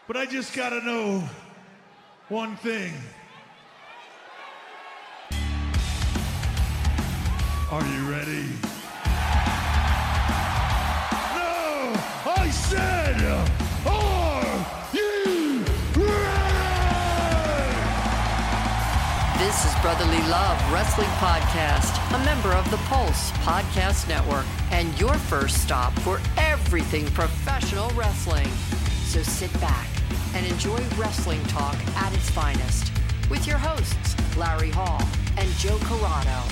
But I just gotta know one thing. Are you ready? No! I said, are you ready? This is Brotherly Love Wrestling Podcast, a member of the Pulse Podcast Network, and your first stop for everything professional wrestling. So sit back and enjoy wrestling talk at its finest with your hosts, Larry Hall and Joe Corrado.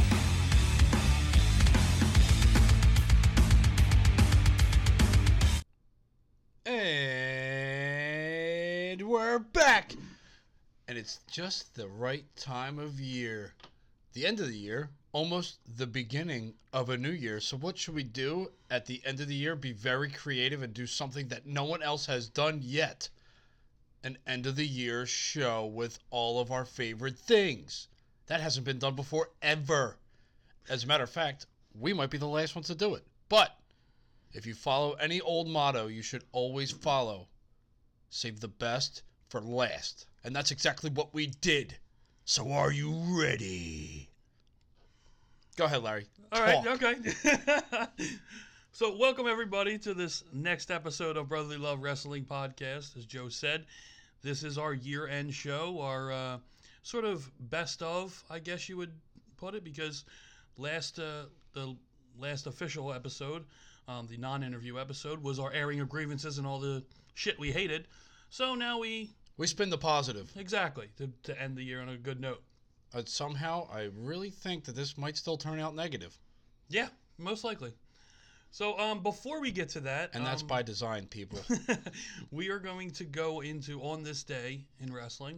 And we're back. And it's just the right time of year. The end of the year, almost the beginning of a new year. So what should we do at the end of the year? Be very creative and do something that no one else has done yet. An end of the year show with all of our favorite things. That hasn't been done before ever. As a matter of fact, we might be the last ones to do it. But if you follow any old motto, you should always follow save the best for last. And that's exactly what we did. So are you ready? Go ahead, Larry. All right, okay. So welcome, everybody, to this next episode of Brotherly Love Wrestling Podcast. As Joe said, this is our year-end show, our sort of best of, I guess you would put it, because the last official episode, the non-interview episode, was our airing of grievances and all the shit we hated. So now we spin the positive. Exactly, to end the year on a good note. Somehow, I really think that this might still turn out negative. Yeah, most likely. So before we get to that... And that's by design, people. We are going to go into On This Day in wrestling.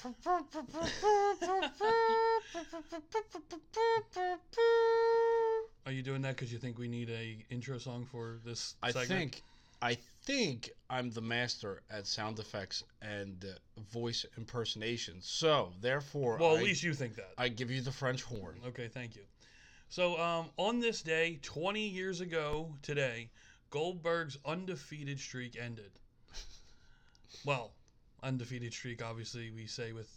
Are you doing that because you think we need a intro song for this segment? I think I'm the master at sound effects and voice impersonation. So, therefore... Well, at least you think that. I give you the French horn. Okay, thank you. So, on this day, 20 years ago today, Goldberg's undefeated streak ended. Well, undefeated streak, obviously, we say with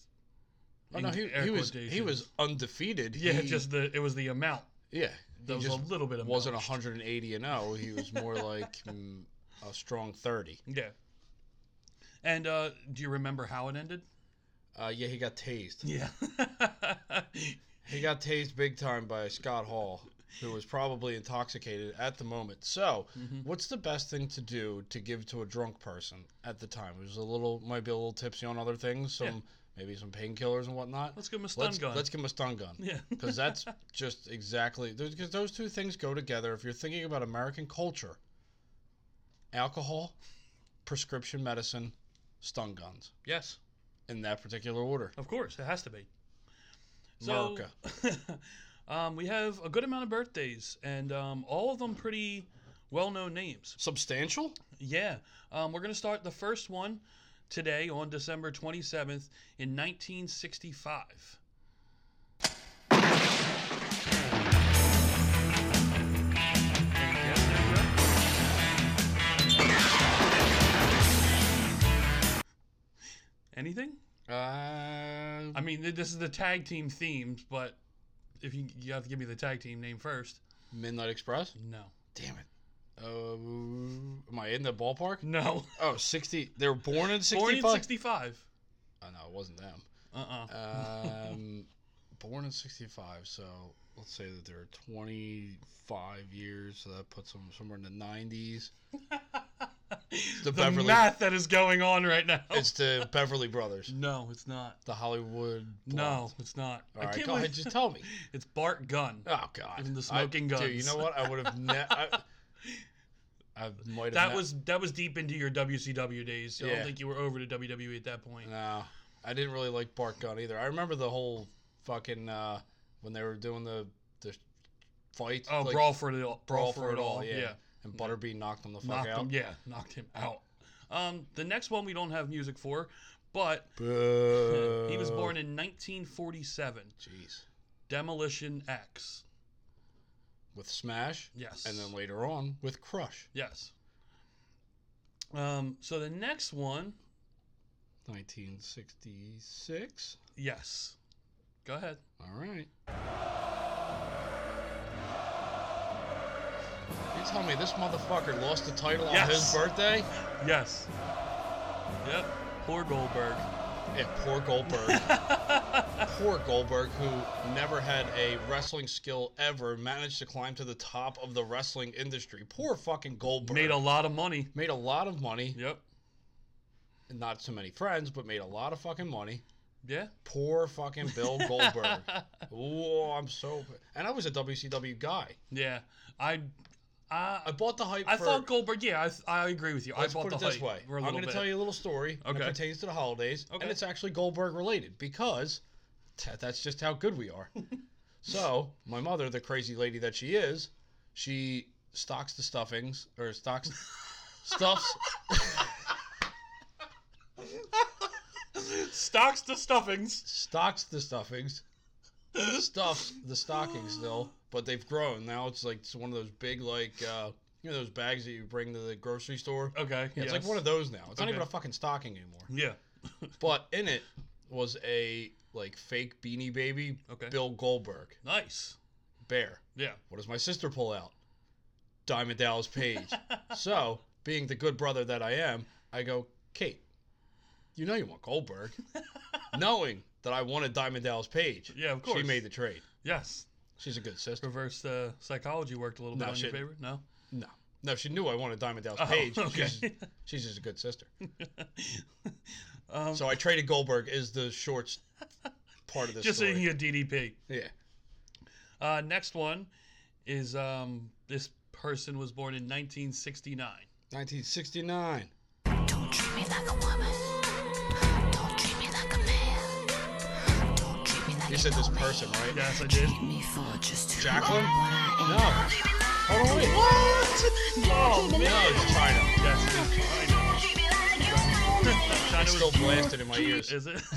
he was undefeated. Yeah, it was the amount. Yeah. That was a little bit of wasn't 180-0. He was more like a strong 30. Yeah. And do you remember how it ended? Yeah, he got tased. Yeah. He got tased big time by Scott Hall, who was probably intoxicated at the moment. So, what's the best thing to do to give to a drunk person at the time? It was might be a little tipsy on other things, maybe some painkillers and whatnot. Let's give him a stun gun. Let's give him a stun gun. Yeah. Because that's just exactly... Because those two things go together. If you're thinking about American culture, alcohol, prescription medicine, stun guns. Yes. In that particular order. Of course, it has to be. So, America. We have a good amount of birthdays, and all of them pretty well-known names. Substantial? Yeah. We're going to start the first one today on December 27th in 1965. Anything? I mean, this is the tag team themes, but if you have to give me the tag team name first. Midnight Express? No. Damn it. Am I in the ballpark? No. Oh, 60. They were born in 65? Born in 65. Oh, no, it wasn't them. Uh-uh. Born in 65, so let's say that they're 25 years, so that puts them somewhere in the 90s. The math that is going on right now. It's the Beverly Brothers. No, it's not. The Hollywood Blondes. No, it's not. All right, go ahead, just tell me. It's Bart Gunn. Oh, God. From the Smoking Guns. Dude, you know what? I would have I might have that was deep into your WCW days. So I don't think you were over to WWE at that point. No, I didn't really like Bart Gunn either. I remember the whole fucking when they were doing the fight. Oh, like, Brawl for It All. Yeah. And Butterbean knocked him the fuck out. Knocked him out. The next one we don't have music for, but Boo. He was born in 1947. Jeez. Demolition X. With Smash? Yes. And then later on with Crush. Yes. So the next one 1966. Yes. Go ahead. All right. You tell me this motherfucker lost the title on his birthday? Yes. Yep. Poor Goldberg. Yeah, poor Goldberg. Poor Goldberg, who never had a wrestling skill ever, managed to climb to the top of the wrestling industry. Poor fucking Goldberg. Made a lot of money. Made a lot of money. Yep. Not so many friends, but made a lot of fucking money. Yeah. Poor fucking Bill Goldberg. Oh, I'm so... And I was a WCW guy. Yeah. I bought the hype I thought Goldberg, yeah, I agree with you. Let's I bought put the it this hype way. for a I'm little going to bit. tell you a little story that Okay. pertains to the holidays, Okay. and it's actually Goldberg related because that's just how good we are. So, my mother, the crazy lady that she is, she stocks the stuffings, or stuffs... Stocks the stuffings. Stocks the stuffings, stuffs the stockings still, but they've grown. Now it's like one of those big, like, you know, those bags that you bring to the grocery store? Okay. Yeah, it's yes. like one of those now. It's not Okay. even a fucking stocking anymore. Yeah. But in it was a, like, fake Beanie Baby Okay. Bill Goldberg Nice. bear. Yeah. What does my sister pull out? Diamond Dallas Page. So, being the good brother that I am, I go, Kate, you know you want Goldberg. Knowing that I wanted Diamond Dallas Page. Yeah, of course. She made the trade. Yes. She's a good sister. Reverse psychology worked a little bit No, on your she- favor. No. No, she knew I wanted Diamond Dallas Oh, Page. okay. She's just a good sister. So I traded Goldberg is the short part of this Just so story. you can get DDP. Yeah. Next one is this person was born in 1969. 1969. Don't treat me like a woman. Don't treat me like a man. Don't treat me like You said this person, right? Yes, I did. treat me for just who Jacqueline? I am. No. Hold on, wait. Oh man. No, it's China. Yes, it is China. China It's was still blasted in my ears. Is it?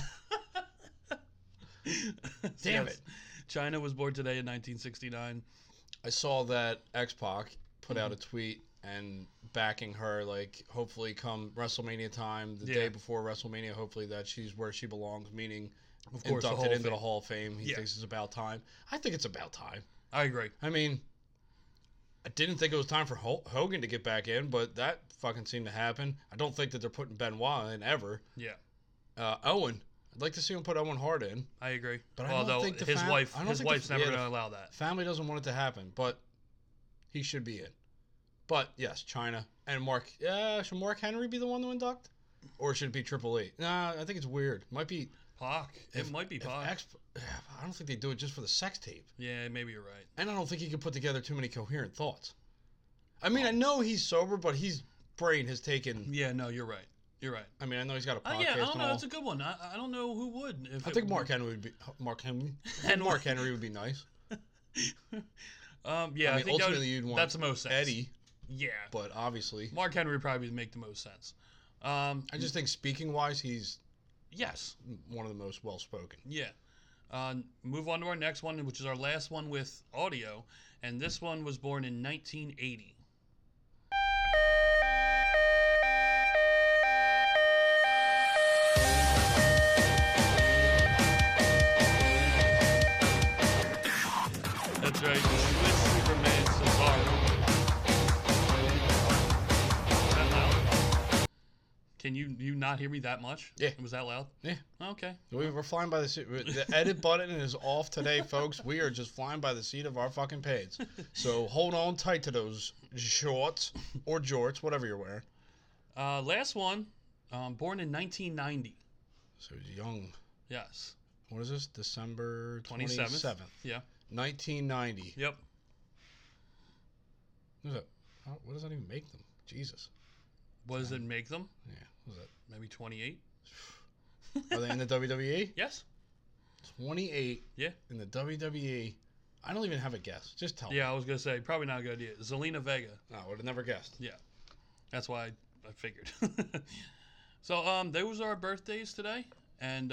Damn Yes. it. China was born today in 1969. I saw that X-Pac put out a tweet and backing her, like, hopefully come WrestleMania time, the Yeah. day before WrestleMania, hopefully that she's where she belongs, meaning Of course, the inducted Hall of into the Fame. Hall of Fame. He Yeah. thinks it's about time. I think it's about time. I agree. I mean, I didn't think it was time for Hogan to get back in, but that fucking seemed to happen. I don't think that they're putting Benoit in ever. Yeah, Owen, I'd like to see him put Owen Hart in. I agree. But I don't Although think the his fam- wife, I don't his think the- wife's never yeah, the- going to allow that. Family doesn't want it to happen, but he should be in. But yes, China and Mark. Should Mark Henry be the one to induct, or should it be Triple H? Nah, I think it's weird. Might be. Pac. It might be Pac. I don't think they do it just for the sex tape, Yeah, maybe you're right. and I don't think he can put together too many coherent thoughts. I mean, I know he's sober, but his brain has taken. Yeah, no, you're right. You're right. I mean, I know he's got a podcast. Yeah, I don't and know. all. That's a good one. I don't know who would. If I it think would- Mark Henry would be and Mark Henry would be nice. Yeah, I I, mean, think that ultimately would, you'd want that's the most sense. Eddie, Yeah, but obviously, Mark Henry would probably make the most sense. I just think speaking wise, he's Yes. one of the most well spoken. Yeah. Move on to our next one, which is our last one with audio, and this one was born in 1980. That's right, Swiss Superman Cesaro. Is that loud? Can you not hear me that much? Yeah. Was that loud? Yeah. Okay. We're flying by the seat. The edit button is off today, folks. We are just flying by the seat of our fucking pants. So hold on tight to those shorts or jorts, whatever you're wearing. Last one, born in 1990. So young. Yes. What is this? December 27th. 27th. Yeah. 1990. Yep. What does that even make them? Jesus. What does it make them? Yeah. What is Maybe 28? that? Are they in the WWE? Yes. 28 Yeah. in the WWE. I don't even have a guess. Just tell me. Yeah, I was going to say, probably not a good idea. Zelina Vega. No, I would have never guessed. Yeah. That's why I figured. So, those are our birthdays today. And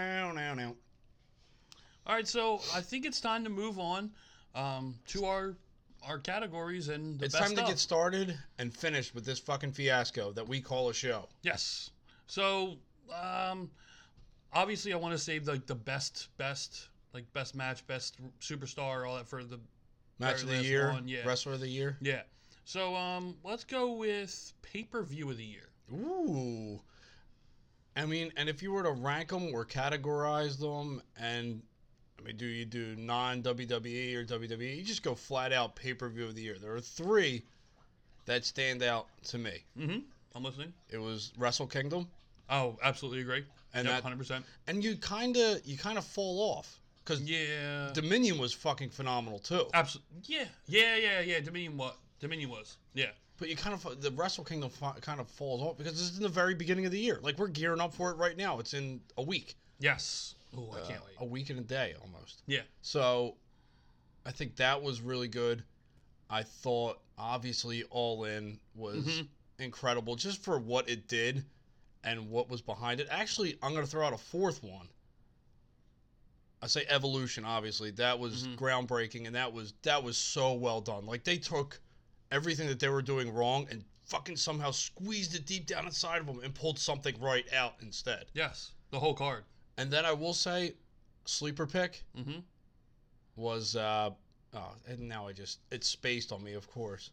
all right, so I think it's time to move on to our our categories and the It's best time to of. get started and finish with this fucking fiasco that we call a show. Yes. So, obviously, I want to save like the best match, best superstar, all that for the Match of very the last year, one, yeah. wrestler of the year. Yeah. So, let's go with pay-per-view of the year. Ooh. I mean, and if you were to rank them or categorize them, and I mean, do you do non-WWE or WWE? You just go flat out pay-per-view of the year. There are 3 that stand out to me. Mm-hmm. I'm listening. It was Wrestle Kingdom, Oh, absolutely agree. And Yep, that- 100%. and you kind of fall off because Yeah. Dominion was fucking phenomenal too. Absolutely. Yeah. Dominion was. Yeah. But you kind of the Wrestle Kingdom kind of falls off because this is in the very beginning of the year. Like we're gearing up for it right now. It's in a week, Yes. Oh, I can't wait. a week and a day almost. Yeah. So I think that was really good. I thought obviously All In was incredible just for what it did and what was behind it. Actually, I'm going to throw out a 4th one. I say Evolution, obviously. That was groundbreaking, and that was so well done. Like they took everything that they were doing wrong and fucking somehow squeezed it deep down inside of them and pulled something right out instead. Yes. The whole card. And then I will say, sleeper pick was and now it's spaced on me, of course.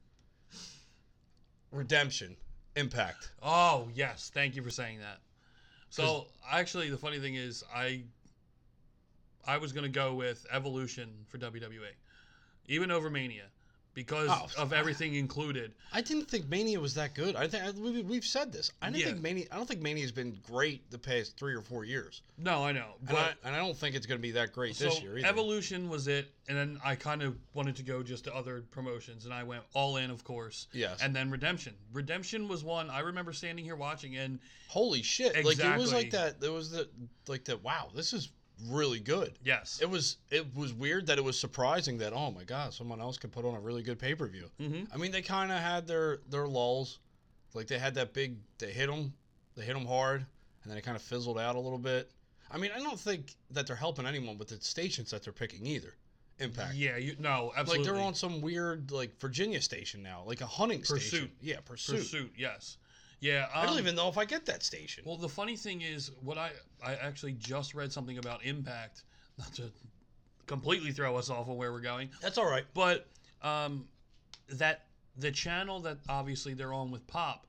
Redemption, Impact. Oh, yes. Thank you for saying that. So, actually, the funny thing is, I was going to go with Evolution for WWE, even over Mania, because of everything included. I didn't think Mania was that good. I think we've said this. I don't think Mania's been great the past 3 or 4 years. No, I know. And I don't think it's going to be that great this year either. Evolution was it, and then I kind of wanted to go just to other promotions, and I went All In, of course. Yes. And then Redemption. Redemption was one I remember standing here watching, and Holy shit! Like it was Exactly. like that. There was that. Wow, this is really good. yes. It was weird that it was surprising that, oh my god, someone else could put on a really good pay-per-view. I mean, they kind of had their lulls. Like they had that big, they hit them hard, and then it kind of fizzled out a little bit. I mean, I don't think that they're helping anyone with the stations that they're picking either. Impact. Yeah, no, absolutely. Like they're on some weird like Virginia station now, like a hunting station. Pursuit. Yeah, Pursuit. Yes. Yeah. I don't even know if I get that station. Well, the funny thing is, what I actually just read something about Impact, not to completely throw us off on where we're going, That's all right. but that the channel that obviously they're on with Pop,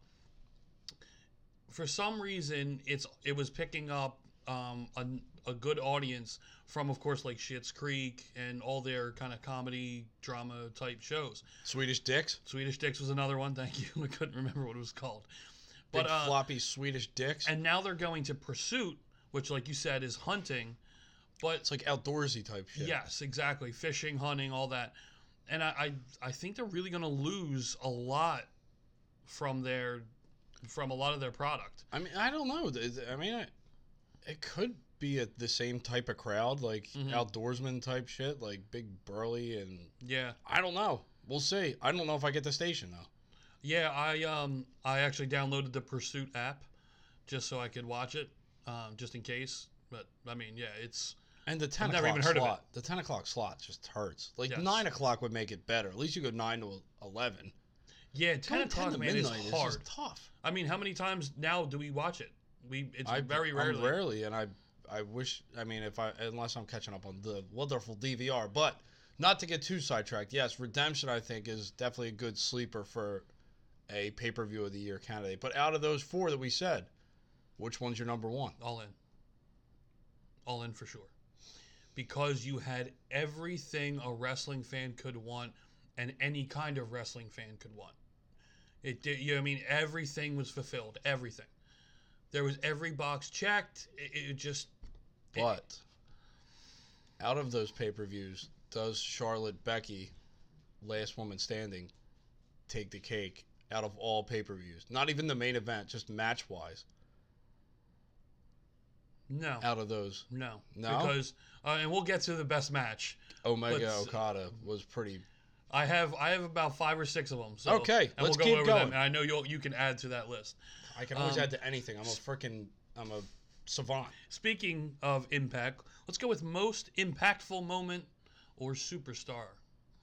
for some reason it was picking up a good audience from, of course, like Schitt's Creek and all their kind of comedy drama type shows. Swedish dicks. Swedish Dicks was another one. Thank you. I couldn't remember what it was called. Big floppy Swedish dicks. And now they're going to Pursuit, which, like you said, is hunting. But It's like outdoorsy type shit. yes, exactly, fishing, hunting, all that. And I think they're really going to lose a lot from a lot of their product. I mean, I don't know. I mean, it could be the same type of crowd, like outdoorsman type shit, like big burly, and Yeah, I don't know. We'll see. I don't know if I get the station though. yeah. I actually downloaded the Pursuit app just so I could watch it, just in case. But I mean, yeah, it's And the 10 I've never o'clock even heard of slot, the 10 o'clock slot just hurts. Like Yes. 9 o'clock would make it better. At least you go 9 to 11. 10 Going o'clock, to man, is midnight hard. just tough. I mean, how many times now do we watch it? It's very I'm rarely. rarely, and I wish. I mean, unless I'm catching up on the wonderful DVR, but not to get too sidetracked. Yes, Redemption I think is definitely a good sleeper for a pay-per-view of the year candidate. But out of those 4 that we said, which one's your number 1? All In. All In for sure. Because you had everything a wrestling fan could want and any kind of wrestling fan could want. It did, I mean, everything was fulfilled. Everything. There was every box checked. It just. But out of those pay-per-views, does Charlotte Becky, Last Woman Standing, take the cake out of all pay-per-views? Not even the main event, just match-wise. No. Out of those, No. No? Because, and we'll get to the best match. Omega Let's- Okada was pretty. I have about 5 or 6 of them. So, Okay, and let's we'll go keep over going. them. And I know you can add to that list. I can always add to anything. I'm a savant. Speaking of Impact, let's go with most impactful moment or superstar.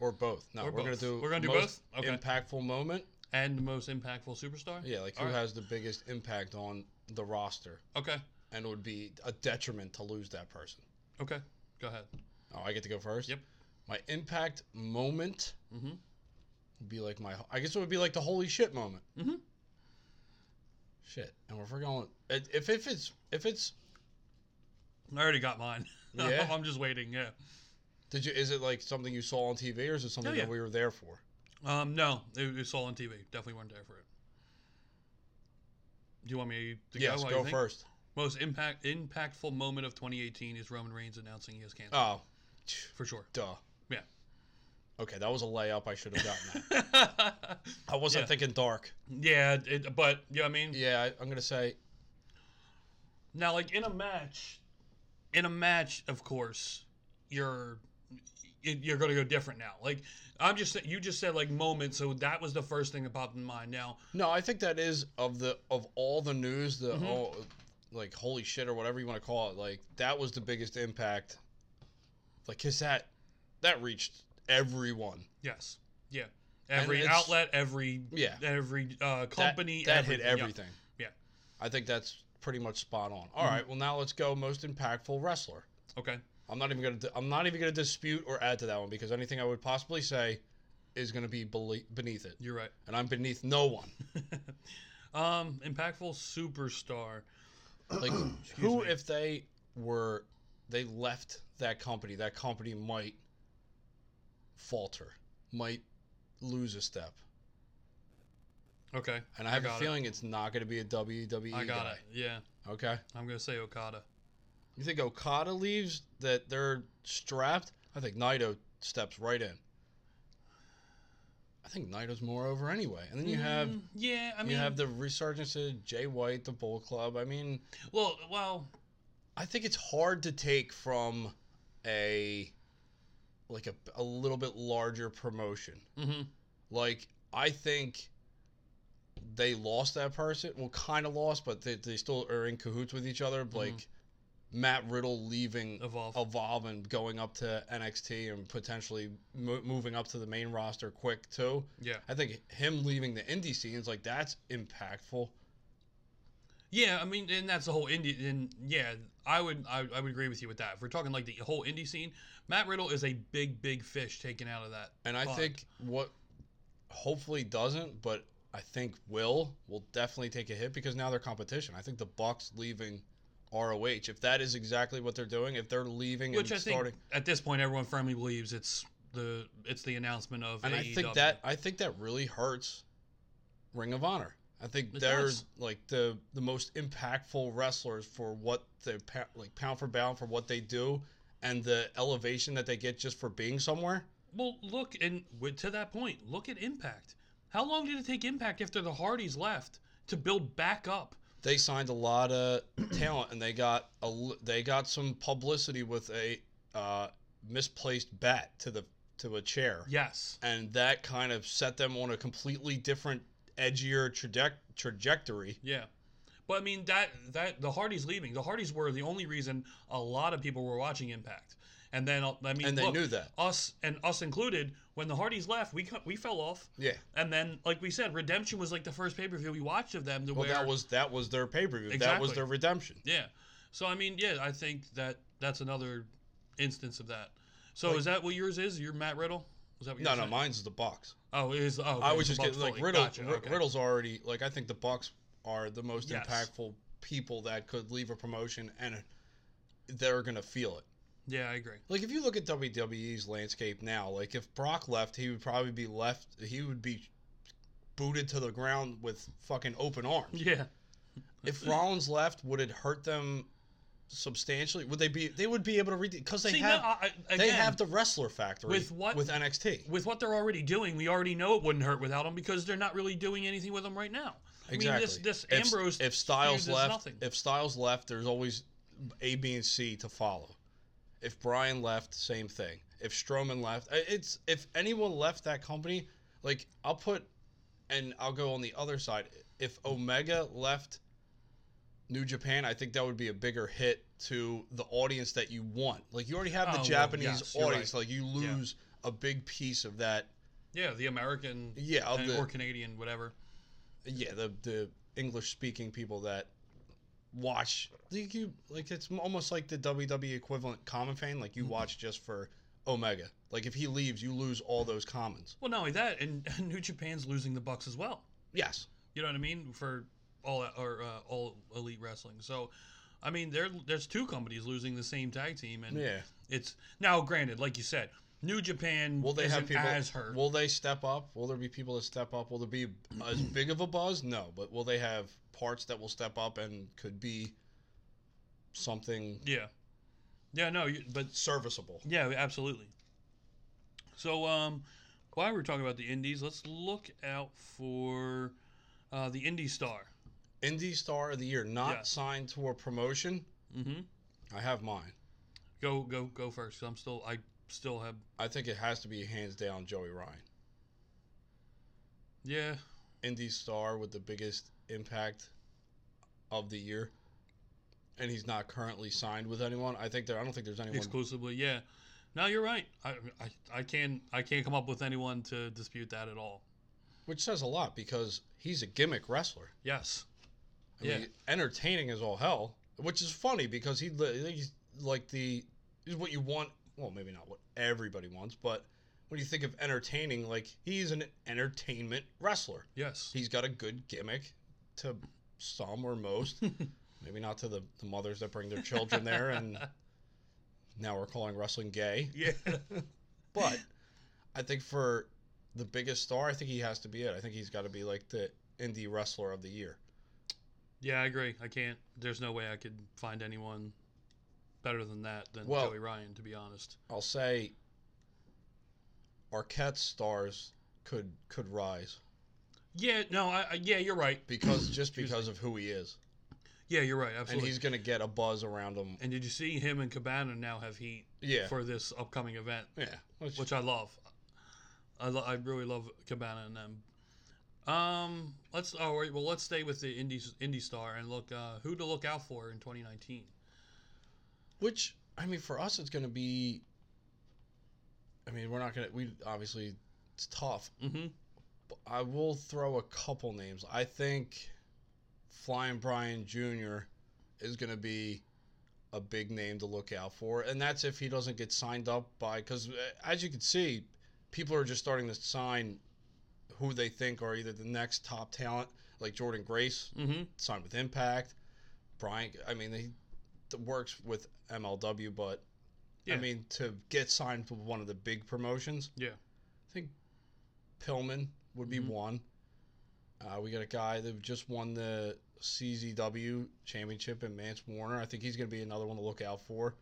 Or both. No, Or we're going both. to do We're gonna do most both? Okay. impactful moment. And the most impactful superstar? Yeah, like who All right. has the biggest impact on the roster. Okay. And it would be a detriment to lose that person. Okay. Go ahead. Oh, I get to go first? Yep. My impact moment Mm-hmm. would be like I guess it would be like the holy shit moment. Mm-hmm. Shit. And if we're going, if it's, I already got mine. Yeah? I'm just waiting, yeah. is it like something you saw on TV or is it something Oh, yeah. that we were there for? No, it was all on TV. Definitely weren't there for it. Do you want me to Yes, go? What do go you think? first. Most impactful moment of 2018 is Roman Reigns announcing he has cancer. Oh, For sure. duh. Yeah. Okay, that was a layup. I should have gotten that. I wasn't Yeah. thinking dark. Yeah, but, you know what I mean? Yeah, I'm going to say, Now, like, in a match, of course, you're going to go different now. Like, you just said, like, moment, so that was the first thing that popped in mind. Now, no, I think that is of all the news, Mm-hmm. like holy shit or whatever you want to call it, like that was the biggest impact. Like, cause that reached everyone. yes. Yeah. Every it's- outlet, every company. That hit everything. everything. Yeah. I think that's pretty much spot on. All right, well now let's go most impactful wrestler. Okay. I'm not even gonna dispute or add to that one because anything I would possibly say is gonna be beneath it, You're right. and I'm beneath no one. Impactful superstar. Like who, if they left that company might falter, might lose a step. Okay. And I have a got feeling it's not going to be a WWE I got guy. it. Yeah. Okay. I'm going to say Okada. You think Okada leaves, that they're strapped? I think Naito steps right in. I think Naito's more over anyway. And then you have Yeah, I mean. you have the resurgence of Jay White, the Bull Club. I mean, Well. I think it's hard to take from a little bit larger promotion. Mm-hmm. Like, I think they lost that person. Well, kind of lost, but they still are in cahoots with each other. Like, Matt Riddle leaving Evolve and going up to NXT and potentially moving up to the main roster quick, too. Yeah. I think him leaving the indie scenes, like, that's impactful. Yeah, I mean, and that's the whole indie. And yeah, I would agree with you with that. If we're talking like the whole indie scene, Matt Riddle is a big fish taken out of that. And I pond. think what hopefully doesn't, but I think will definitely take a hit because now they're competition. I think the Bucks leaving ROH, if that is exactly what they're doing, if they're leaving Which and I think starting, at this point everyone firmly believes it's the announcement of and AEW. I think that really hurts Ring of Honor. I think It they're does. like the most impactful wrestlers for what they like pound for pound for what they do and the elevation that they get just for being somewhere. Well, look, and to that point, look at Impact. How long did it take Impact after the Hardys left to build back up? They signed a lot of talent and they got some publicity with a misplaced bat to a chair. Yes. And that kind of set them on a completely different, edgier trajectory. Yeah. But I mean that the Hardys leaving. The Hardys were the only reason a lot of people were watching Impact. And then I mean, And they look, knew that. us included. When the Hardys left, we fell off. Yeah. And then, like we said, Redemption was like the first pay-per-view we watched of them. Well, that was their pay-per-view. That Exactly. was their redemption. Yeah. So I mean, yeah, I think that's another instance of that. So is that what yours is? Your Matt Riddle? Is that what No, yours is? mine's the Bucks. Oh, it is. Oh, I okay, was so just Bucks getting like fully. Riddle. Gotcha, okay. Riddle's already like I think the Bucks are the most Yes. impactful people that could leave a promotion and they're gonna feel it. Yeah, I agree. Like if you look at WWE's landscape now, like if Brock left, he would probably be left. He would be booted to the ground with fucking open arms. Yeah. If Rollins left, would it hurt them substantially? Would they be? They would be able to read because they See, have. no, they again, have the wrestler factory with what- with NXT. with what they're already doing, we already know it wouldn't hurt without them because they're not really doing anything with them right now. Exactly. I mean, this If- Ambrose if Styles feud is left, nothing. if Styles left, there's always A, B, and C to follow. If Bryan left, same thing. If Strowman left, it's if anyone left that company, like I'll go on the other side. If Omega left New Japan, I think that would be a bigger hit to the audience that you want. Like you already have the Oh, well, Japanese yes, you're audience. right. Like you lose a big piece of that. Yeah, the American or Canadian, whatever. Yeah, the English-speaking people that watch, it's almost like the WWE equivalent common fan. Like, you watch just for Omega. Like, if he leaves, you lose all those commons. Well, not only that, and New Japan's losing the Bucks as well. Yes. You know what I mean? For all Elite Wrestling. So, I mean, there's two companies losing the same tag team, and it's now granted, like you said, New Japan isn't as hurt. Will they step up? Will there be people that step up? Will there be as big of a buzz? No, but will they have parts that will step up and could be something? Yeah, no, but serviceable. Yeah, absolutely. So, while we're talking about the indies, let's look out for the Indie Star. Indie Star of the Year, not signed to a promotion. Mm-hmm. I have mine. Go first. 'Cause I still have. I think it has to be hands down Joey Ryan. Yeah. Indie Star with the biggest impact of the year, and he's not currently signed with anyone. I don't think there's anyone exclusively. Yeah. No, you're right. I can't come up with anyone to dispute that at all. Which says a lot because he's a gimmick wrestler. Yes. I mean, entertaining as all hell, which is funny because he's like he's what you want. Well, maybe not what everybody wants, but when you think of entertaining, like, he's an entertainment wrestler. Yes. He's got a good gimmick to some or most. Maybe not to the mothers that bring their children there, and now we're calling wrestling gay. Yeah. But I think for the biggest star, I think he has to be it. I think he's got to be like the indie wrestler of the year. Yeah, I agree. I can't. There's no way I could find anyone better than Joey Ryan, to be honest. I'll say Arquette's stars could rise. Yeah, no, you're right. Because of who he is. Yeah, you're right. Absolutely. And he's going to get a buzz around him. And did you see him and Cabana now have heat for this upcoming event? Yeah. Which I love. I really love Cabana and them. Let's stay with the Indie Star and look who to look out for in 2019. Which, I mean, for us, it's going to be. I mean, obviously, it's tough. Mm-hmm. But I will throw a couple names. I think Flying Brian Jr. is going to be a big name to look out for. And that's if he doesn't get signed up because as you can see, people are just starting to sign who they think are either the next top talent, like Jordan Grace, signed with Impact. Brian, I mean, he works with MLW, but I mean, to get signed to one of the big promotions, I think Pillman would be one. We got a guy that just won the CZW championship in Mance Warner. I think he's going to be another one to look out for.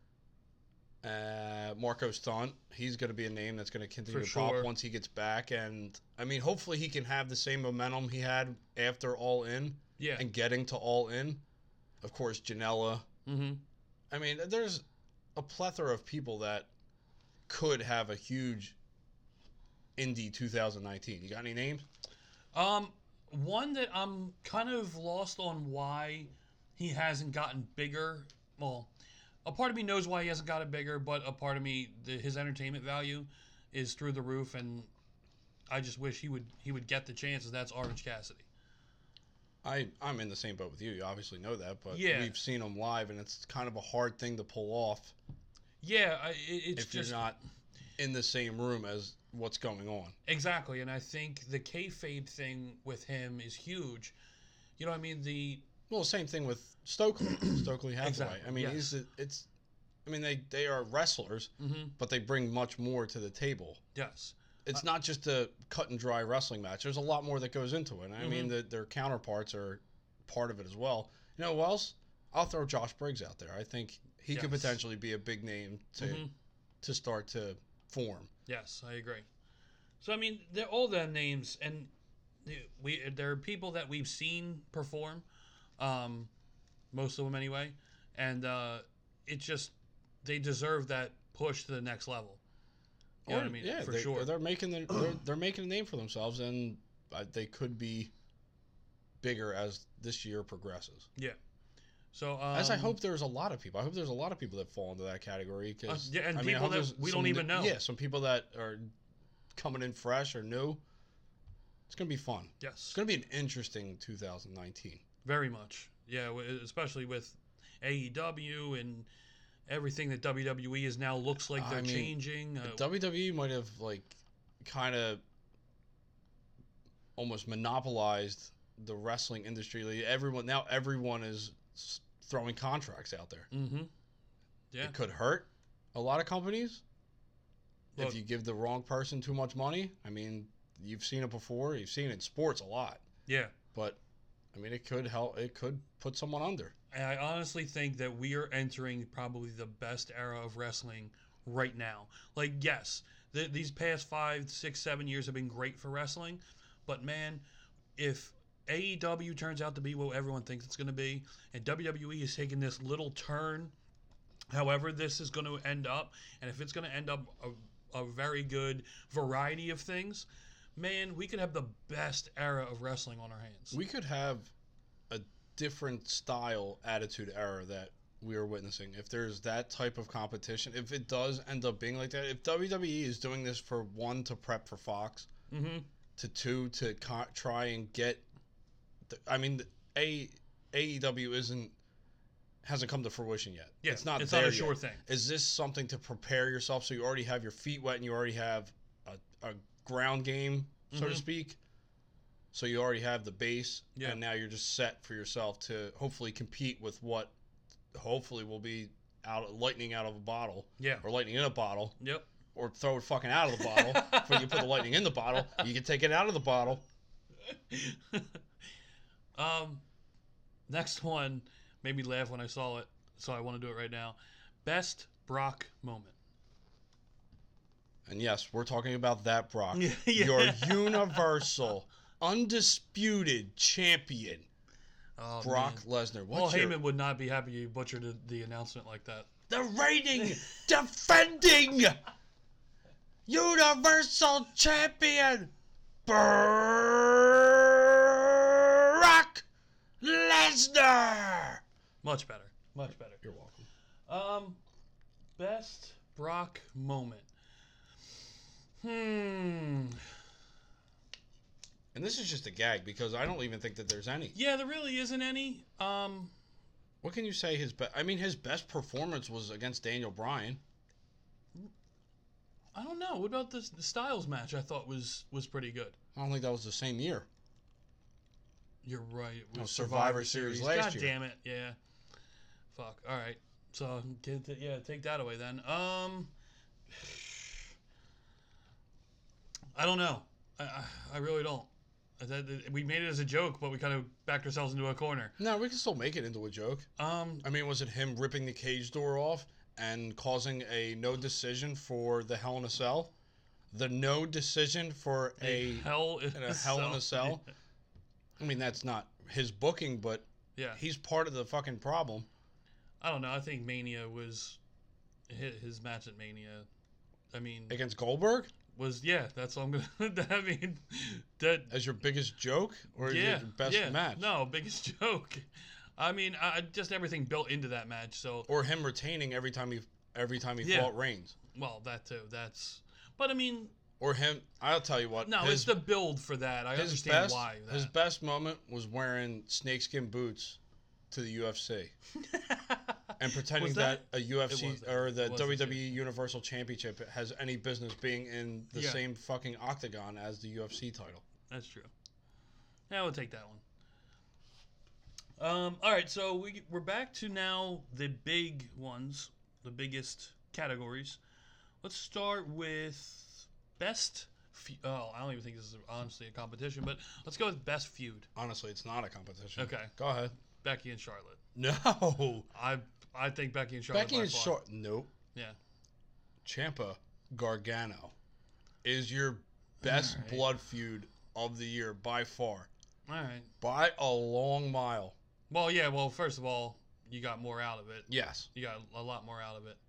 Marco Stunt, he's going to be a name that's going to continue to pop once he gets back. And, I mean, hopefully he can have the same momentum he had after All In and getting to All In. Of course, Janela. Mm-hmm. I mean, there's a plethora of people that could have a huge indie 2019. You got any names? One that I'm kind of lost on why he hasn't gotten bigger. Well, a part of me knows why he hasn't gotten bigger, but a part of me, his entertainment value is through the roof, and I just wish he would get the chances. That's Orange Cassidy. I'm in the same boat with you. You obviously know that, but we've seen him live, and it's kind of a hard thing to pull off. Yeah, it's if you're not in the same room as what's going on. Exactly, and I think the kayfabe thing with him is huge. You know what I mean? Same thing with Stokely. Stokely Hathaway. Exactly, I mean, they are wrestlers, but they bring much more to the table. Yes. It's not just a cut and dry wrestling match. There's a lot more that goes into it. I mean, their counterparts are part of it as well. You know who else? I'll throw Josh Briggs out there. I think he could potentially be a big name to start to form. Yes, I agree. So, I mean, they're all them names, and there are people that we've seen perform, most of them anyway, and it's just they deserve that push to the next level. You know what I mean? Yeah, sure. They're making a name for themselves, and they could be bigger as this year progresses. Yeah. So As I hope there's a lot of people. I hope there's a lot of people that fall into that category. Cause, yeah, and I people hope that there's we some don't even know. Yeah, some people that are coming in fresh or new. It's going to be fun. Yes. It's going to be an interesting 2019. Very much. Yeah, especially with AEW and everything that WWE is now looks like they're changing. WWE might have kind of almost monopolized the wrestling industry. Everyone is throwing contracts out there. Mm-hmm. Yeah. It could hurt a lot of companies if you give the wrong person too much money. I mean, you've seen it before. You've seen it in sports a lot. Yeah. But I mean, it could help. It could put someone under. And I honestly think that we are entering probably the best era of wrestling right now. Like, yes, these past 5, 6, 7 years have been great for wrestling, but man, if AEW turns out to be what everyone thinks it's going to be, and WWE is taking this little turn, however this is going to end up, and if it's going to end up a very good variety of things, man, we could have the best era of wrestling on our hands. We could have a different style attitude era that we are witnessing. If there's that type of competition, if it does end up being like that, if WWE is doing this for 1 to prep for Fox, to 2 to try and get, AEW hasn't come to fruition yet. Yeah, it's not a there sure yet. thing. Is this something to prepare yourself so you already have your feet wet and you already have a ground game, so to speak? So you already have the base, and now you're just set for yourself to hopefully compete with what hopefully will be lightning out of a bottle. Yeah. Or lightning in a bottle. Yep. Or throw it fucking out of the bottle. Before you put the lightning in the bottle, you can take it out of the bottle. Next one made me laugh when I saw it, so I want to do it right now. Best Brock moment. And yes, we're talking about that Brock. Yeah. Your universal, undisputed champion, Oh, Brock man. Lesnar. Paul Heyman would not be happy you butchered the announcement like that. The reigning, defending, universal champion, Brock Lesnar. Much better. Much better. You're welcome. Best Brock moment. And this is just a gag because I don't even think that there's any. Yeah, there really isn't any. What can you say his best? I mean, his best performance was against Daniel Bryan. I don't know. What about the Styles match? I thought was pretty good. I don't think that was the same year. You're right. It was Survivor Series last God year. damn it. Yeah. Fuck. All right. So take that away then. I don't know. I really don't. We made it as a joke, but we kind of backed ourselves into a corner. No, we can still make it into a joke. I mean, was it him ripping the cage door off and causing a no decision for the Hell in a Cell? The no decision for a Hell in a Cell? I mean, that's not his booking, but yeah, he's part of the fucking problem. I don't know. I think Mania was his match at Mania. I mean, Against Goldberg? That's what I'm gonna. I mean, that As your biggest joke, or is it your best match? No, biggest joke. I mean, just everything built into that match. So Or him retaining every time he fought Reigns. well, that too. But I mean, Or him. I'll tell you what. no, it's the build for that. I understand why. His best moment was wearing snakeskin boots to the UFC. And pretending that a UFC or the WWE Universal Championship has any business being in the same fucking octagon as the UFC title. That's true. Yeah, we'll take that one. All right, so we're back to now the big ones, the biggest categories. Let's start with best. I don't even think this is honestly a competition, but let's go with best feud. Honestly, it's not a competition. Okay, go ahead. Becky and Charlotte. No. I think Becky and Charlotte. Becky and Charlotte. Nope. Yeah. Ciampa Gargano is your best blood feud of the year by far. All right. By a long mile. Well, yeah. Well, first of all, you got more out of it. Yes. You got a lot more out of it.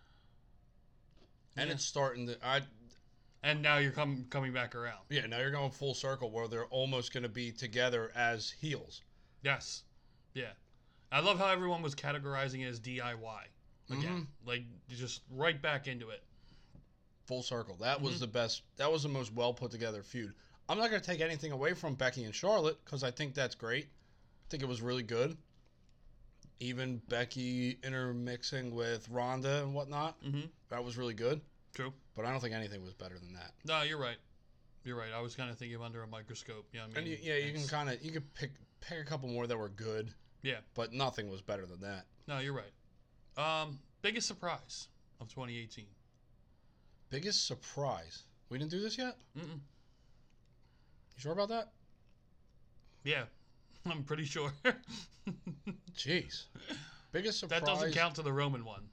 And it's starting to. And now you're coming back around. Yeah, now you're going full circle where they're almost going to be together as heels. Yes. Yeah. I love how everyone was categorizing it as DIY again, like just right back into it. Full circle. That was the best. That was the most well put together feud. I'm not going to take anything away from Becky and Charlotte because I think that's great. I think it was really good. Even Becky intermixing with Ronda and whatnot, that was really good. True. But I don't think anything was better than that. No, you're right. You're right. I was kind of thinking of under a microscope. Yeah, I mean, And you can kind of pick a couple more that were good, Yeah. but nothing was better than that. No, you're right. Biggest surprise of 2018. Biggest surprise. We didn't do this yet? Mm-mm. You sure about that? Yeah, I'm pretty sure. Jeez. Biggest surprise. That doesn't count to the Roman one.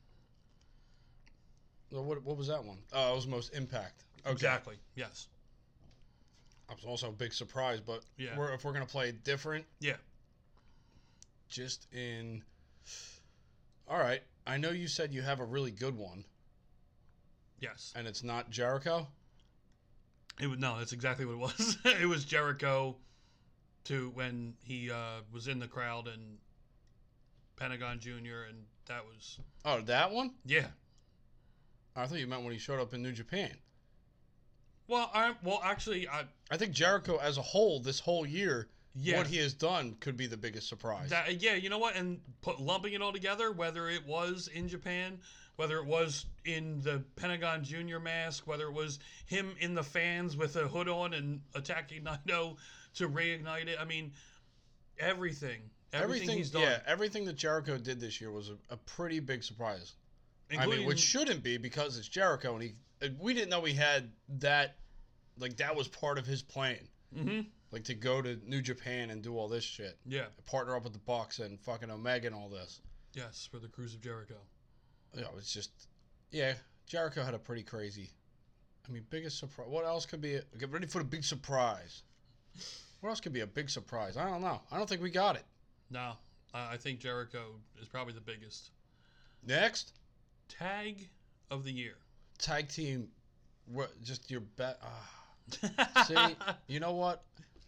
Well, what was that one? Oh, it was most impact. Okay. Exactly. Yes. That was also a big surprise, but Yeah. if we're going to play different, Yeah. just in... All right. I know you said you have a really good one, Yes. and it's not Jericho. No, that's exactly what it was. It was Jericho to when he was in the crowd and Pentagon Jr. and that was Oh, that one? yeah. I thought you meant when he showed up in New Japan. Well, actually, I think Jericho as a whole, this whole year, Yeah. what he has done could be the biggest surprise. yeah, you know what? And lumping it all together, whether it was in Japan, whether it was in the Pentagon Jr. mask, whether it was him in the fans with a hood on and attacking Naito to reignite it. I mean, everything he's done. Yeah, everything that Jericho did this year was a pretty big surprise. Including, which shouldn't be because it's Jericho, and we didn't know he had that. Like that was part of his plan. Mm-hmm. Like to go to New Japan and do all this shit. Yeah. Partner up with the Bucks and fucking Omega and all this. Yes, for the Cruise of Jericho. Yeah, it's just, yeah. Jericho had a pretty crazy. I mean, biggest surprise. What else could be? Get ready for the big surprise. What else could be a big surprise? I don't know. I don't think we got it. No, I think Jericho is probably the biggest. Next, Tag of the year. tag team. What? Just your bet. See, you know what?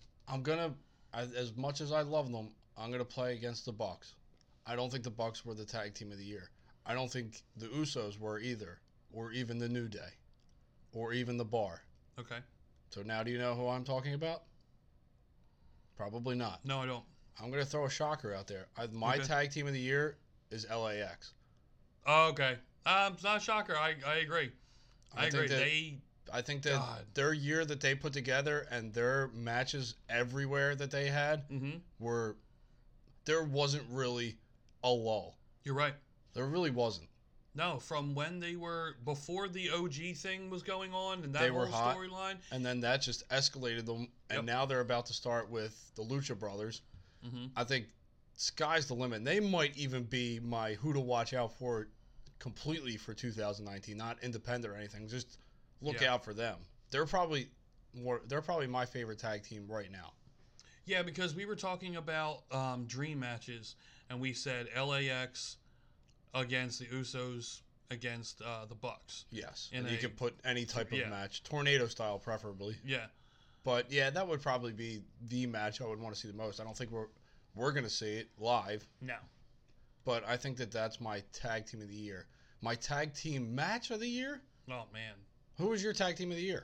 As much as I love them, I'm gonna play against the Bucks. I don't think the Bucks were the tag team of the year. I don't think the Usos were either, or even the New Day, or even the Bar. Okay. So now, do you know who I'm talking about? Probably not. No, I don't. I'm gonna throw a shocker out there. My Okay. tag team of the year is LAX. Oh, okay. It's not a shocker. I agree. I agree. I think that God. their year that they put together and their matches everywhere that they had were, there wasn't really a lull. You're right. There really wasn't. No, from when they were before the OG thing was going on and that They whole were hot. storyline. And then that just escalated them. And Yep. now they're about to start with the Lucha Brothers. Mm-hmm. I think sky's the limit. They might even be my who to watch out for completely for 2019. Not independent or anything. Just look Yeah. out for them. They're probably my favorite tag team right now. Yeah, because we were talking about dream matches, and we said LAX against the Usos against the Bucks. Yes. In And you a- could put any type of yeah. match, tornado style preferably. Yeah. But yeah, that would probably be the match I would want to see the most. I don't think we're going to see it live, No. but I think that's my tag team of the year. My tag team match of the year? Oh man. Who was your tag team of the year?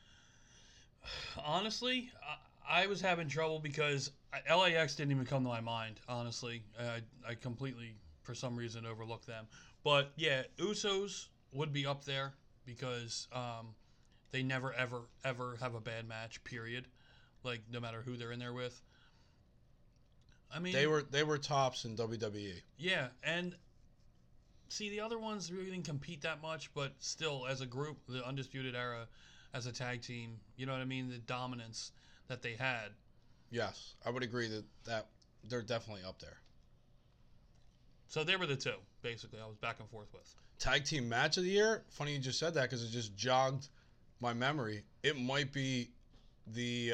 Honestly, I was having trouble because LAX didn't even come to my mind. Honestly, I completely, for some reason, overlooked them. But yeah, Usos would be up there because they never, ever, ever have a bad match. Period. Like no matter who they're in there with. I mean, They were tops in WWE. yeah, and see the other ones really didn't compete that much, but still, as a group, the Undisputed Era, as a tag team, you know what I mean? The dominance that they had. Yes, I would agree that they're definitely up there. So they were the two, basically. I was back and forth with. Tag team match of the year? Funny you just said that because it just jogged my memory. It might be the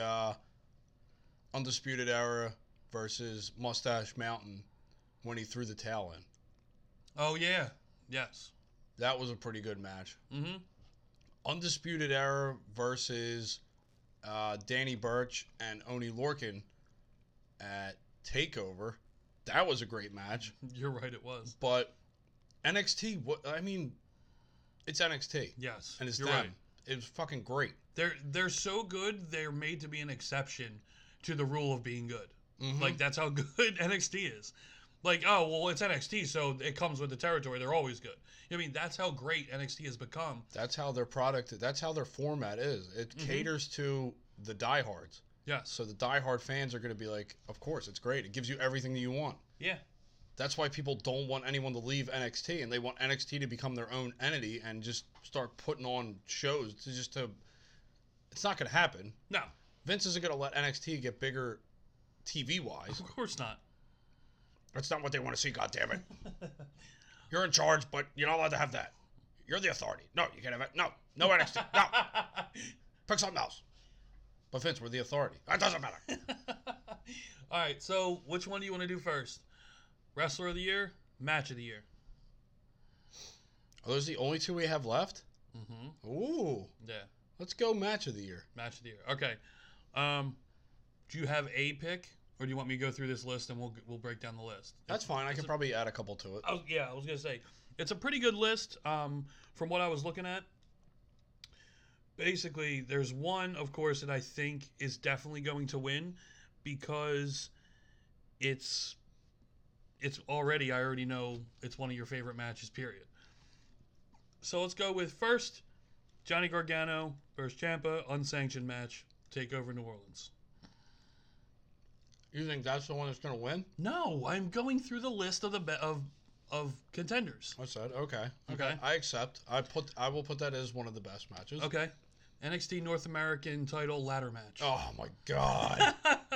Undisputed Era versus Mustache Mountain when he threw the towel in. Oh yeah, yes. That was a pretty good match. Mm-hmm. Undisputed Era versus Danny Burch and Oney Lorcan at TakeOver. That was a great match. You're right, it was. But NXT, it's NXT. Yes, And it's you're them. right. It was fucking great. They're so good. They're made to be an exception to the rule of being good. Like that's how good NXT is. Like, oh well, it's NXT, so it comes with the territory. They're always good. I mean, that's how great NXT has become. That's how their product. That's how their format is. It caters to the diehards. Yes. So the diehard fans are going to be like, of course, it's great. It gives you everything that you want. Yeah. That's why people don't want anyone to leave NXT, and they want NXT to become their own entity and just start putting on shows to. It's not going to happen. No, Vince isn't going to let NXT get bigger, TV-wise. of course not. That's not what they want to see. God damn it! You're in charge, but you're not allowed to have that. You're the authority. No, you can't have it. No NXT. No, pick something else. But Vince, we're the authority. That doesn't matter. All right. So, which one do you want to do first? Wrestler of the year, match of the year. Are those the only two we have left? Mm-hmm. Ooh. Yeah, Let's go match of the year. match of the year. Okay. Do you have a pick, or do you want me to go through this list and we'll break down the list? That's fine. I can probably add a couple to it. I was gonna say it's a pretty good list. From what I was looking at, basically there's one, of course, that I think is definitely going to win because it's already. I already know it's one of your favorite matches. Period. So let's go with first Johnny Gargano versus Ciampa, unsanctioned match, Takeover New Orleans. You think that's the one that's going to win? No, I'm going through the list of of contenders. I said okay. Okay. I accept. I will put that as one of the best matches. Okay. NXT North American title ladder match. Oh my god.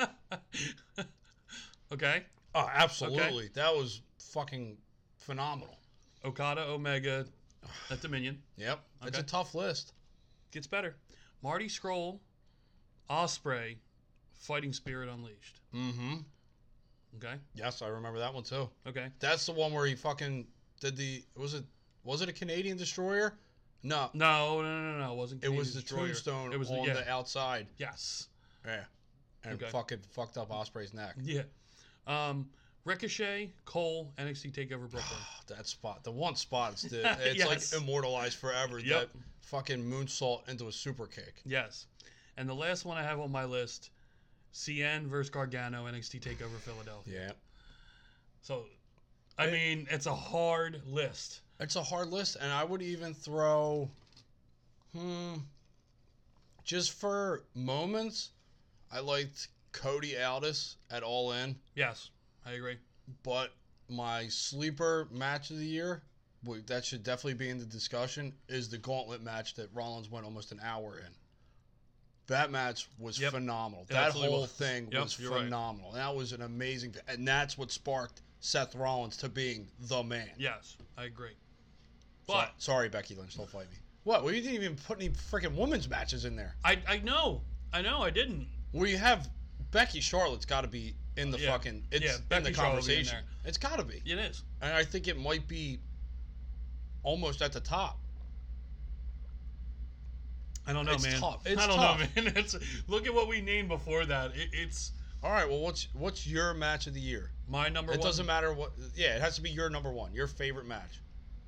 Okay. Oh, absolutely. That was fucking phenomenal. Okada, Omega at Dominion. Yep. It's Okay. a tough list. Gets better. Marty Scurll, Ospreay, Fighting Spirit Unleashed. Mm-hmm. Okay. Yes, I remember that one too. Okay. That's the one where he fucking did the. Was it a Canadian destroyer? No. No. It wasn't. It was Canadian the Destroyer. tombstone It was on the outside. Yes. Yeah. And Okay. fucking fucked up Ospreay's neck. Yeah. Ricochet, Cole, NXT Takeover Brooklyn. That spot, the one spot, it's Yes. like immortalized forever. Yep. That fucking moonsault into a super kick. Yes. And the last one I have on my list, CN versus Gargano, NXT Takeover Philadelphia. Yeah. So, I mean, it's a hard list. It's a hard list, and I would even throw, just for moments, I liked Cody Aldis at All In, Yes, I agree. but my sleeper match of the year, that should definitely be in the discussion, is the gauntlet match that Rollins went almost an hour in. That match was Yep. phenomenal. It That absolutely whole was. thing Yep, was you're right. phenomenal. That was an amazing, and that's what sparked Seth Rollins to being the man. Yes, I agree. So- But sorry, Becky Lynch, don't fight me. What? Well, you didn't even put any freaking women's matches in there. I know, I didn't. Well, you have Becky Charlotte's got to be in the Yeah. fucking. It's Yeah, in Becky the Charlotte will be in conversation. It's got to be, It is. and I think it might be almost at the top. I don't know, It's man. tough. It's I don't tough. know, man. It's look at what we named before that. It's All right. Well, what's your match of the year? my number It one. doesn't matter what. Yeah, it has to be your number one, your favorite match.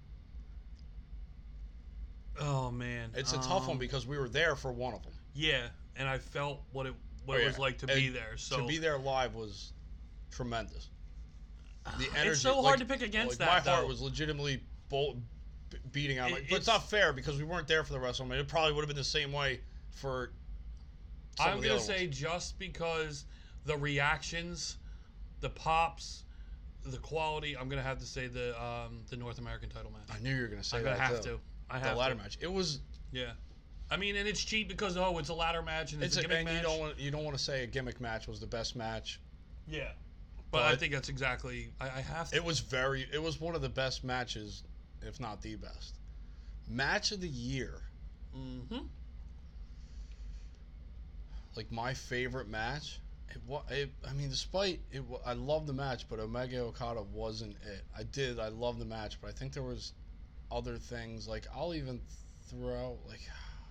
Oh man, It's a tough one because we were there for one of them. Yeah, and I felt what it Oh, was yeah. like to And be there. So to be there live was tremendous. The energy. it's so hard to pick against like, that. My heart though. was legitimately beating out. But It's- it's not fair because we weren't there for the WrestleMania. It probably would have been the same way for. Some I'm of the gonna other say ones. just because the reactions, the pops, the quality. I'm gonna have to say the North American title match. I knew you were gonna say I'm that. gonna have too. to. I The have ladder to. match. It was. Yeah. I mean, and it's cheap because it's a ladder match and it's a gimmick and match. you don't want to say a gimmick match was the best match. Yeah. But I But- think that's exactly. I have to. It was one of the best matches, if not the best. Match of the year. Mm-hmm. Like my favorite match. I mean, despite it, I love the match, but Omega Okada wasn't it. I love the match, but I think there was other things. Like I'll even throw like.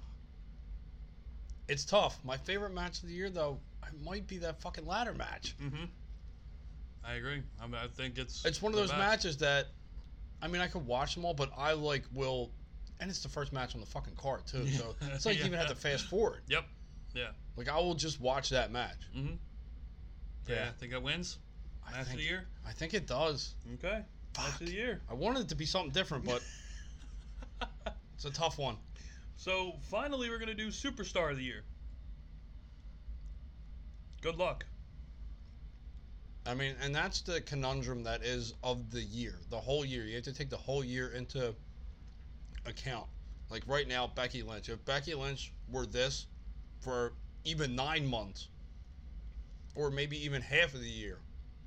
It's tough. My favorite match of the year, though, it might be that fucking ladder match. Mm-hmm. I agree. I think it's one of the those best. matches that, I mean, I could watch them all, but I will, and it's the first match on the fucking card too, so it's like you even have to fast forward. Yep. Yeah. Like I will just watch that match. Mm-hmm. Yeah. Yeah. Think that wins. Match of the year. I think it does. Okay. Match of the year. I wanted it to be something different, but it's a tough one. So finally, we're gonna do Superstar of the Year. Good luck. I mean, and that's the conundrum that is of the year, the whole year. You have to take the whole year into account. Like right now, Becky Lynch. If Becky Lynch were this for even 9 months, or maybe even half of the year,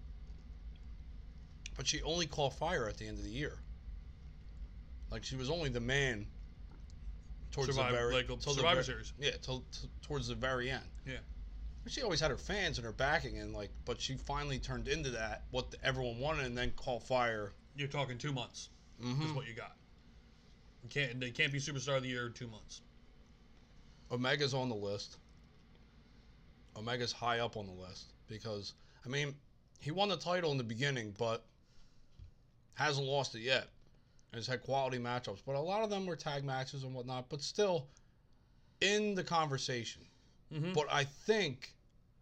but she only caught fire at the end of the year. Like she was only the man towards the very till Survivor the, Series. Yeah, towards the very end. Yeah. She always had her fans and her backing, and like, but she finally turned into that what everyone wanted, and then caught fire. You're talking 2 months. Mm-hmm. Is what you got. They can't be Superstar of the Year in 2 months. Omega's on the list. Omega's high up on the list because, I mean, he won the title in the beginning, but hasn't lost it yet. And has had quality matchups, but a lot of them were tag matches and whatnot, but still in the conversation. Mm-hmm. But I think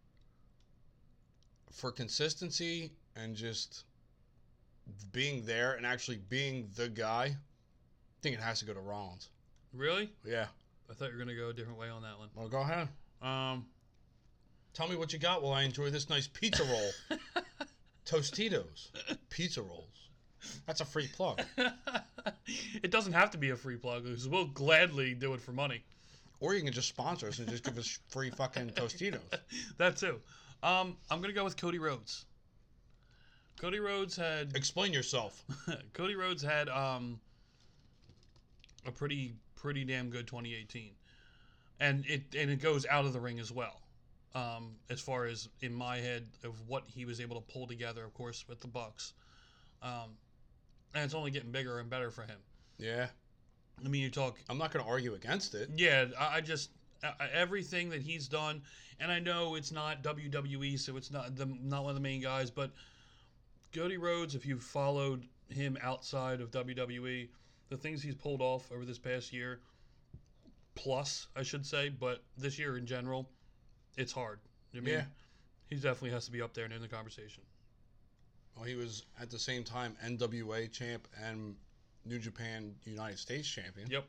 for consistency and just being there and actually being the guy, I think it has to go to Rollins. Really? Yeah. I thought you were gonna go a different way on that one. Well, go ahead. Tell me what you got while I enjoy this nice pizza roll. Tostitos. Pizza rolls. That's a free plug. It doesn't have to be a free plug because we'll gladly do it for money. Or you can just sponsor us and just give us free fucking Tostitos. That too. I'm gonna go with Cody Rhodes. Cody Rhodes had Explain yourself. Cody Rhodes had a pretty damn good 2018, and it goes out of the ring as well. As far as in my head of what he was able to pull together, of course, with the Bucks, and it's only getting bigger and better for him. Yeah. I mean, you talk. I'm not going to argue against it. Yeah, I just everything that he's done, and I know it's not WWE, so it's not one of the main guys, but Cody Rhodes, if you've followed him outside of WWE, the things he's pulled off over this past year, plus I should say, but this year in general, it's hard. I mean, Yeah. he definitely has to be up there and in the conversation. Well, he was at the same time NWA champ and New Japan United States champion. Yep.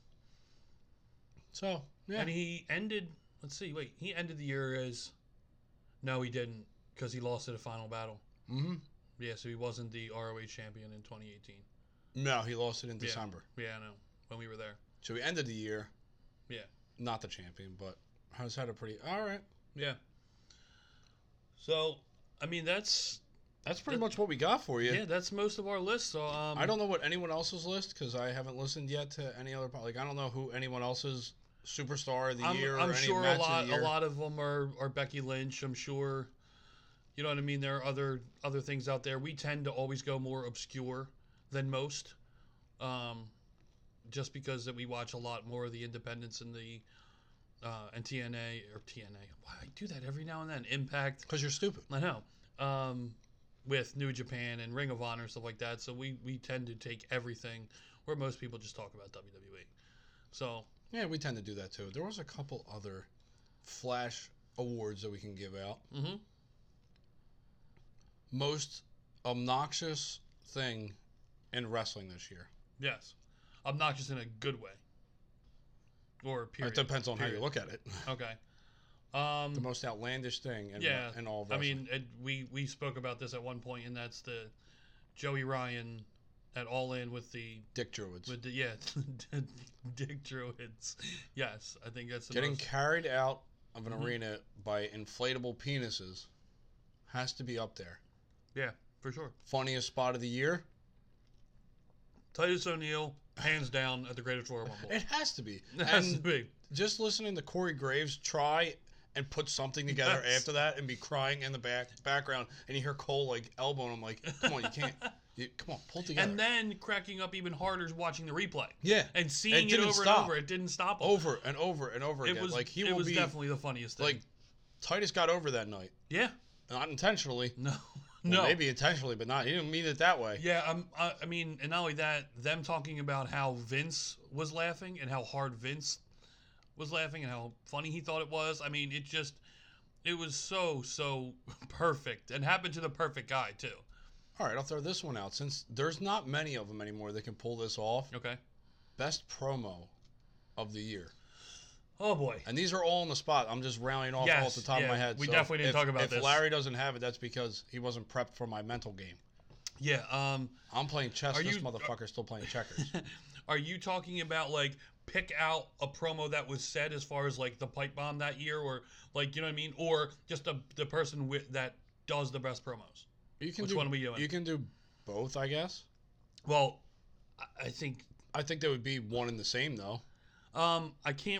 So, yeah. And he ended. Let's see. Wait, he ended the year as. No, he didn't, because he lost at a final battle. Mm-hmm. Yeah, so he wasn't the ROH champion in 2018. No, he lost it in December. Yeah, I know. When we were there. So he ended the year. Yeah. Not the champion, but has had a pretty... All right. Yeah. So, I mean, that's pretty much what we got for you. yeah, that's most of our list. So, I don't know what anyone else's list, because I haven't listened yet to any other... Like, I don't know who anyone else's superstar of the year or I'm any sure match of the year. a lot of them are Becky Lynch. I'm sure, you know what I mean. There are other things out there. We tend to always go more obscure than most, just because that we watch a lot more of the independents and the and TNA. Why I do that every now and then. Impact. Because you're stupid. I know. With New Japan and Ring of Honor and stuff like that. So we tend to take everything where most people just talk about WWE. So. Yeah, we tend to do that too. There was a couple other flash awards that we can give out. Mm-hmm. Most obnoxious thing in wrestling this year. Yes. Obnoxious in a good way. Or period. It depends on how you look at it. Okay. The most outlandish thing in all of wrestling. I mean, we spoke about this at one point, and that's the Joey Ryan at All In with the Dick Druids. with the Dick Druids. Yes, I think that's the Getting most. carried out of an arena by inflatable penises has to be up there. Yeah, for sure. Funniest spot of the year? Titus O'Neil, hands down at the Greatest Royal Rumble. It has to be. It has And to be. just listening to Corey Graves try and put something together Yes. after that and be crying in the background, and you hear Cole like elbowing him, like, come on, you can't. Come on, pull it together. And then cracking up even harder watching the replay. Yeah. And seeing it didn't over stop. and over. It didn't stop him. Over and over and over again. It was, like he it will was be definitely the funniest thing. like Titus got over that night. Yeah. Not intentionally, No. No. Maybe intentionally, but not. He didn't mean it that way. Yeah, I mean, and not only that, them talking about how Vince was laughing and how hard Vince was laughing and how funny he thought it was. I mean, it was so perfect and happened to the perfect guy too. All right, I'll throw this one out. Since there's not many of them anymore that can pull this off. Okay. Best promo of the year. Oh boy. And these are all on the spot. I'm just rounding off Yes, off the top of my head. we So definitely didn't talk about if this. If Larry doesn't have it, that's because he wasn't prepped for my mental game. Yeah. I'm playing chess. Are This you- motherfucker's still playing checkers. Are you talking about like pick out a promo that was said as far as like the pipe bomb that year, or like, you know what I mean, or just the person that does the best promos? Which one are we doing? You can do both, I guess. Well, I think there would be one and the same though. I can't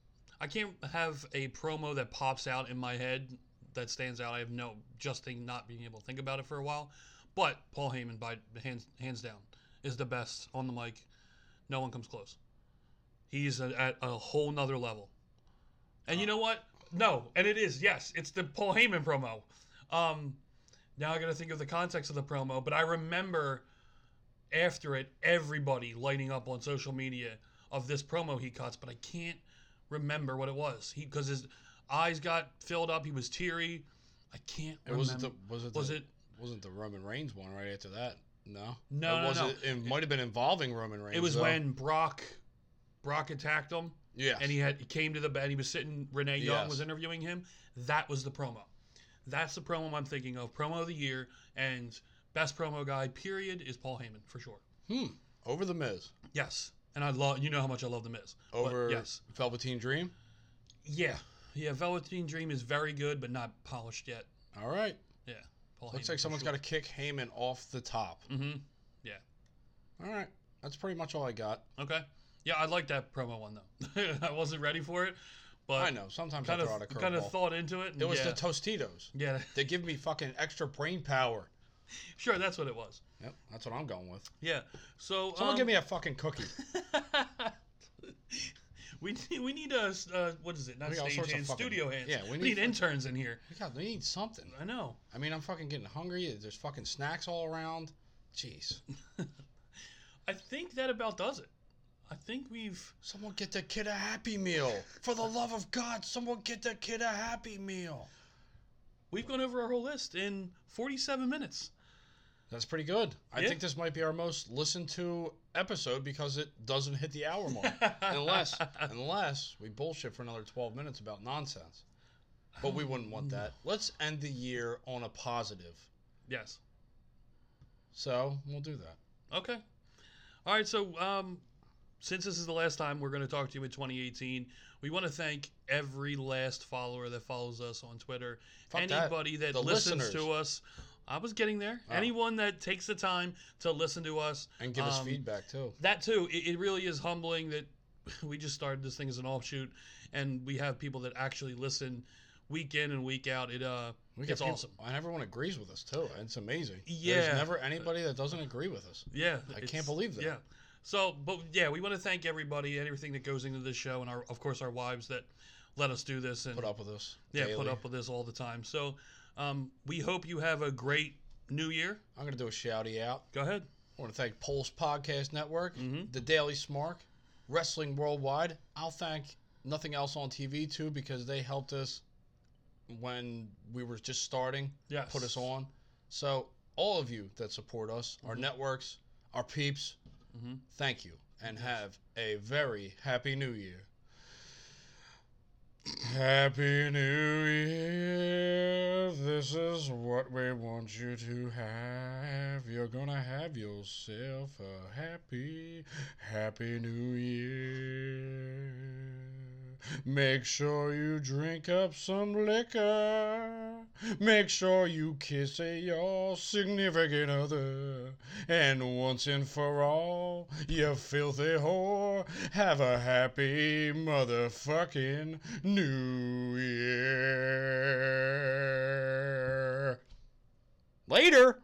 have a promo that pops out in my head that stands out. I have not being able to think about it for a while. But Paul Heyman, by hands down, is the best on the mic. No one comes close. He's at a whole nother level. And you know what? No, and it is, yes, it's the Paul Heyman promo. Now I got to think of the context of the promo, but I remember after it, everybody lighting up on social media of this promo he cuts, but I can't remember what it was. Because his eyes got filled up, he was teary. I can't remember. Wasn't the Roman Reigns one right after that? No. No. It might have been involving Roman Reigns. It was though. when Brock attacked him. Yes. And he came to the bed. He was sitting. Renee Young Yes. was interviewing him. That was the promo. That's the promo I'm thinking of. Promo of the year, and best promo guy period is Paul Heyman for sure. Over the Miz. Yes, and I love, you know how much I love the Miz. Over But yes, Velveteen Dream. yeah. Velveteen Dream is very good, but not polished yet. All right. Yeah, Paul Looks Heyman like for someone's sure. got to kick Heyman off the top. Mm-hmm. Yeah. All right. That's pretty much all I got. Okay. Yeah, I like that promo one though. I wasn't ready for it, but I know. Sometimes I kind throw out a of curveball. thought into it. And It was yeah. the Tostitos. Yeah, They give me fucking extra brain power. sure, that's what it was. Yep, that's what I'm going with. Yeah. So Someone give me a fucking cookie. we need a what is it? Not We got all sorts of stagehands, fucking- studio hands. yeah, we need interns in here. We need something. I know. I mean, I'm fucking getting hungry. There's fucking snacks all around. Jeez. I think that about does it. I think we've. Someone get the kid a Happy Meal. For the love of God, someone get the kid a Happy Meal. We've gone over our whole list in 47 minutes. That's pretty good. I Yeah. think this might be our most listened to episode because it doesn't hit the hour mark. unless we bullshit for another 12 minutes about nonsense. But we wouldn't want that. Let's end the year on a positive. Yes. So we'll do that. Okay. All right. So, since this is the last time we're going to talk to you in 2018, we want to thank every last follower that follows us on Twitter. Fuck that. Anybody that The listens listeners. to us. I was getting there. Oh. Anyone that takes the time to listen to us And give us feedback too. That too. It really is humbling that we just started this thing as an offshoot, and we have people that actually listen week in and week out. We It's get people- awesome. And everyone agrees with us too. It's amazing. Yeah. There's never anybody that doesn't agree with us. Yeah, I it's- can't believe that. Yeah. So, but yeah, we want to thank everybody and everything that goes into this show, and of course, our wives that let us do this and Put up with us. yeah, daily. put up with this all the time. So, we hope you have a great New Year. I'm going to do a shouty out. Go ahead. I want to thank Pulse Podcast Network, Mm-hmm. The Daily Smark, Wrestling Worldwide. I'll thank Nothing Else on TV too because they helped us when we were just starting. Yes. Put us on. So all of you that support us, our networks, our peeps, thank you and have a very happy New Year. Happy New Year, this is what we want you to have. You're gonna have yourself a happy, happy New Year. Make sure you drink up some liquor. Make sure you kiss your significant other. And once and for all, you filthy whore, have a happy motherfucking New Year. Later.